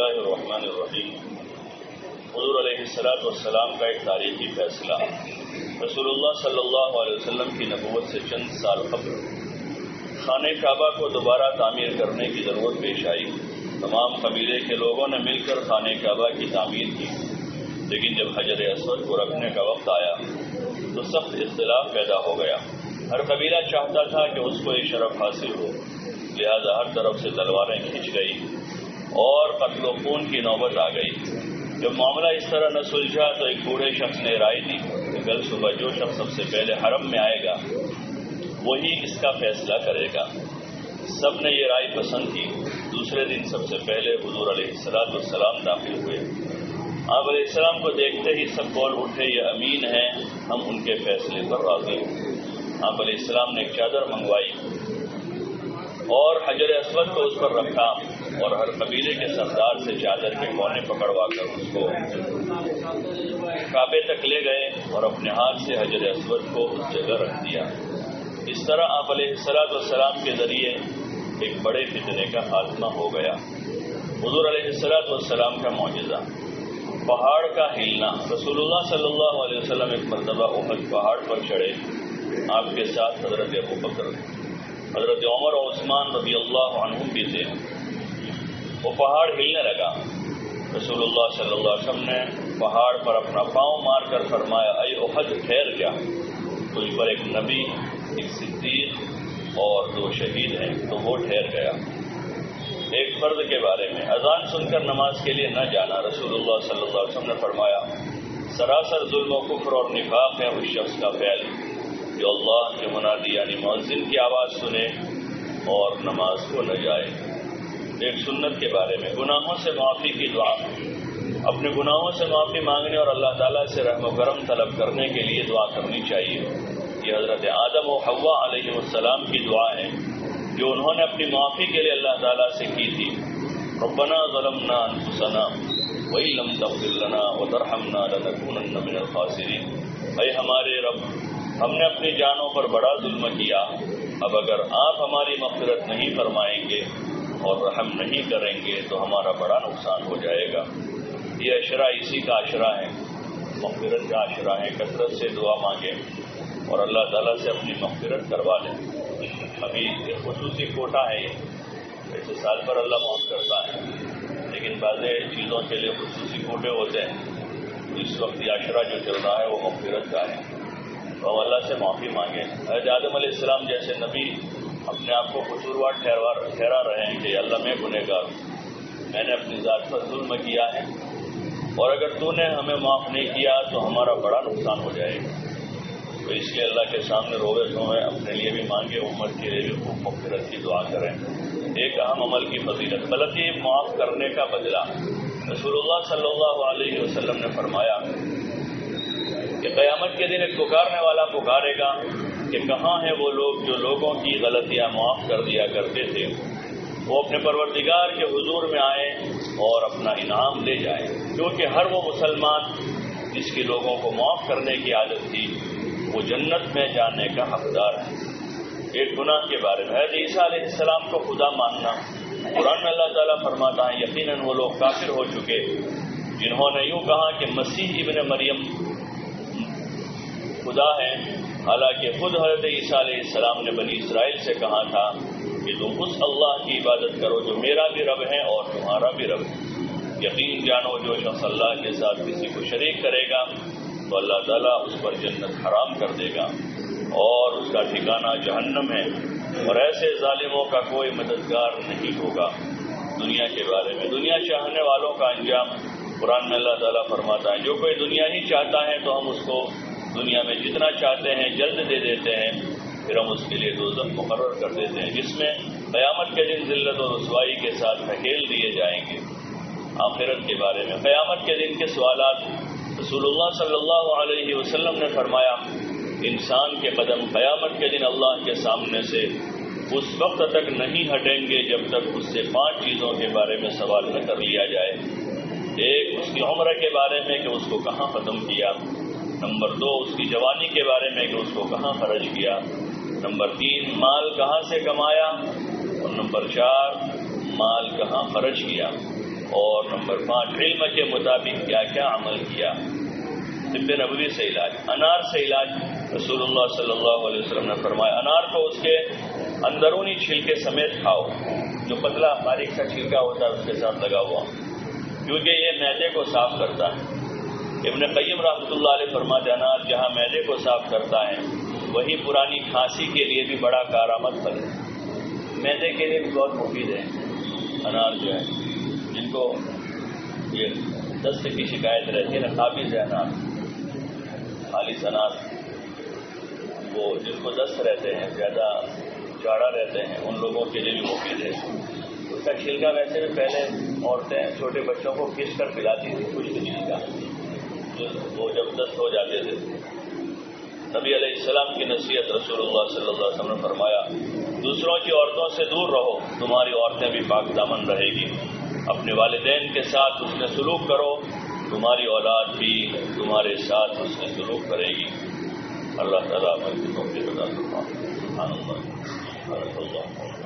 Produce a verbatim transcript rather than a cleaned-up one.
اللہ الرحمن الرحیم۔ حضور علیہ الصلوۃ والسلام کا ایک تاریخی فیصلہ۔ رسول اللہ صلی اللہ علیہ وسلم کی نبوت سے چند سال قبل خانہ کعبہ کو دوبارہ تعمیر کرنے کی ضرورت پیش آئی۔ تمام قبیلے کے لوگوں نے مل کر خانہ کعبہ کی تعمیر کی، لیکن جب حجر اسود کو رکھنے کا وقت آیا تو سخت اختلاف پیدا ہو گیا۔ ہر قبیلہ چاہتا تھا کہ اس کو یہ شرف حاصل ہو، لہذا ہر طرف سے تلواریں کھنچ گئی اور قتل و خون کی نوبت آ گئی۔ جب معاملہ اس طرح نہ سلجھا تو ایک بوڑھے شخص نے رائے دی کہ کل صبح جو شخص سب سے پہلے حرم میں آئے گا وہی اس کا فیصلہ کرے گا۔ سب نے یہ رائے پسند کی۔ دوسرے دن سب سے پہلے حضور علیہ الصلوۃ والسلام داخل ہوئے۔ آپ علیہ السلام کو دیکھتے ہی سب بول اٹھے، یہ امین ہیں، ہم ان کے فیصلے پر راضی ہیں۔ آپ علیہ السلام نے ایک چادر منگوائی اور حجر اسود کو اس پر رکھا اور ہر قبیلے کے سردار سے چادر کے کونے پکڑوا کر اس کو کعبے تک لے گئے اور اپنے ہاتھ سے حجر اسود کو اس جگہ رکھ دیا۔ اس طرح آپ علیہ الصلوۃ والسلام کے ذریعے ایک بڑے فتنے کا خاتمہ ہو گیا۔ حضور علیہ الصلوۃ والسلام کا معجزہ، پہاڑ کا ہلنا۔ رسول اللہ صلی اللہ علیہ وسلم ایک مرتبہ احد پہاڑ پر چڑھے، آپ کے ساتھ حضرت ابو بکر، حضرت عمر اور عثمان رضی اللہ عنہم بھی تھے۔ وہ پہاڑ ہلنے لگا۔ رسول اللہ صلی اللہ علیہ وسلم نے پہاڑ پر اپنا پاؤں مار کر فرمایا، اے احد ٹھہر جا، تجھ پر ایک نبی، ایک صدیق اور دو شہید ہیں۔ تو وہ ٹھہر گیا۔ ایک فرد کے بارے میں، اذان سن کر نماز کے لیے نہ جانا۔ رسول اللہ صلی اللہ علیہ وسلم نے فرمایا، سراسر ظلم و کفر اور نفاق ہے اس شخص کا فعل جو اللہ کے منادی یعنی مؤذن کی آواز سنے اور نماز کو نہ جائے۔ ایک سنت کے بارے میں، گناہوں سے معافی کی دعا۔ اپنے گناہوں سے معافی مانگنے اور اللہ تعالیٰ سے رحم و کرم طلب کرنے کے لیے دعا کرنی چاہیے۔ یہ حضرت آدم و حوا علیہ السلام کی دعا ہے جو انہوں نے اپنی معافی کے لیے اللہ تعالیٰ سے کی تھی۔ ربنا ظلمنا انفسنا وان لم تغفر لنا وترحمنا لنکونن من الخاسرین۔ اے ہمارے رب، ہم نے اپنی جانوں پر بڑا ظلم کیا، اب اگر آپ ہماری مغفرت نہیں فرمائیں گے اور رحم نہیں کریں گے تو ہمارا بڑا نقصان ہو جائے گا۔ یہ عشرہ اسی کا عشرہ ہے، مغفرت کا عشرہ ہے۔ کثرت سے دعا مانگیں اور اللہ تعالیٰ سے اپنی مغفرت کروا لیں۔ ابھی ایک خصوصی کوٹا ہے، یہ ویسے سال پر اللہ معاف کرتا ہے، لیکن بعض چیزوں کے لیے خصوصی کوٹے ہوتے ہیں۔ اس وقت یہ عشرہ جو چل رہا ہے وہ مغفرت کا ہے، تو ہم اللہ سے معافی مانگیں۔ حضرت آدم علیہ السلام جیسے نبی اپنے آپ کو قصوروار ٹھہرا رہے ہیں کہ اللہ میں گنہگار ہوں، میں نے اپنی ذات پر ظلم کیا ہے اور اگر تو نے ہمیں معاف نہیں کیا تو ہمارا بڑا نقصان ہو جائے گا۔ تو اس لیے اللہ کے سامنے روئے دھوئیں، اپنے لیے بھی مانگے، امت کے لیے بھی خوب مغفرت کی دعا کریں۔ ایک اہم عمل کی فضیلت، غلطی معاف کرنے کا بدلہ۔ رسول اللہ صلی اللہ علیہ وسلم نے فرمایا کہ قیامت کے دن ایک پکارنے والا پکارے گا کہ کہاں ہیں وہ لوگ جو لوگوں کی غلطیاں معاف کر دیا کرتے تھے۔ وہ اپنے پروردگار کے حضور میں آئیں اور اپنا انعام لے جائیں، کیونکہ ہر وہ مسلمان جس کی لوگوں کو معاف کرنے کی عادت تھی وہ جنت میں جانے کا حقدار ہے۔ ایک گناہ کے بارے میں، حضرت عیسیٰ علیہ السلام کو خدا ماننا۔ قرآن میں اللہ تعالیٰ فرماتا ہے، یقیناً وہ لوگ کافر ہو چکے جنہوں نے یوں کہا کہ مسیح ابن مریم خدا ہے، حالانکہ خود حضرت عیسیٰ علیہ السلام نے بنی اسرائیل سے کہا تھا کہ تم اس اللہ کی عبادت کرو جو میرا بھی رب ہے اور تمہارا بھی رب ہے۔ یقین جانو جو شخص اللہ کے ساتھ کسی کو شریک کرے گا تو اللہ تعالیٰ اس پر جنت حرام کر دے گا اور اس کا ٹھکانہ جہنم ہے، اور ایسے ظالموں کا کوئی مددگار نہیں ہوگا۔ دنیا کے بارے میں، دنیا چاہنے والوں کا انجام، قرآن میں اللہ تعالیٰ فرماتا ہے، جو کوئی دنیا ہی چاہتا ہے تو ہم اس کو دنیا میں جتنا چاہتے ہیں جلد دے دیتے ہیں، پھر ہم اس کے لیے دوزخ مقرر کر دیتے ہیں جس میں قیامت کے دن ذلت و رسوائی کے ساتھ دھکیل دیے جائیں گے۔ آخرت کے بارے میں، قیامت کے دن کے سوالات، رسول اللہ صلی اللہ علیہ وسلم نے فرمایا، انسان کے قدم قیامت کے دن اللہ کے سامنے سے اس وقت تک نہیں ہٹیں گے جب تک اس سے پانچ چیزوں کے بارے میں سوال نہ کر لیا جائے۔ ایک، اس کی عمر کے بارے میں کہ اس کو کہاں ختم کیا۔ نمبر دو، اس کی جوانی کے بارے میں کہ اس کو کہاں خرچ کیا۔ نمبر تین، مال کہاں سے کمایا۔ اور نمبر چار، مال کہاں خرچ کیا۔ اور نمبر پانچ علم کے مطابق کیا کیا عمل کیا. طب نبوی سے علاج. انار سے علاج رسول اللہ صلی اللہ علیہ وسلم نے فرمایا انار کو اس کے اندرونی چھلکے سمیت کھاؤ، جو پتلا باریک سا چھلکا ہوتا ہے اس کے ساتھ لگا ہوا، کیونکہ یہ معدے کو صاف کرتا ہے. ابن قیم رحمۃ اللہ علیہ فرماتے انار جہاں معدے کو صاف کرتا ہے وہی پرانی کھانسی کے لیے بھی بڑا کارآمد پھل ہے. معدے کے لیے بھی بہت مفید ہے انار جو ہے. جن کو یہ دست کی شکایت رہتی ہے نا، قابض ہے انار، خالص انار، وہ جن کو دست رہتے ہیں، زیادہ چاڑا رہتے ہیں، ان لوگوں کے لیے بھی مفید ہے. اس کا چھلکا ویسے بھی پہلے عورتیں چھوٹے بچوں کو گھس کر پلاتی تھی، خشک چھلکا وہ جب دست ہو جاتے تھے. نبی علیہ السلام کی نصیحت رسول اللہ صلی اللہ علیہ وسلم نے فرمایا دوسروں کی عورتوں سے دور رہو، تمہاری عورتیں بھی پاک دامن رہے گی. اپنے والدین کے ساتھ اس نے سلوک کرو، تمہاری اولاد بھی تمہارے ساتھ اس نے سلوک کرے گی. اللہ تعالیٰ ہمیں توفیق عطا فرمائے. سبحان اللہ.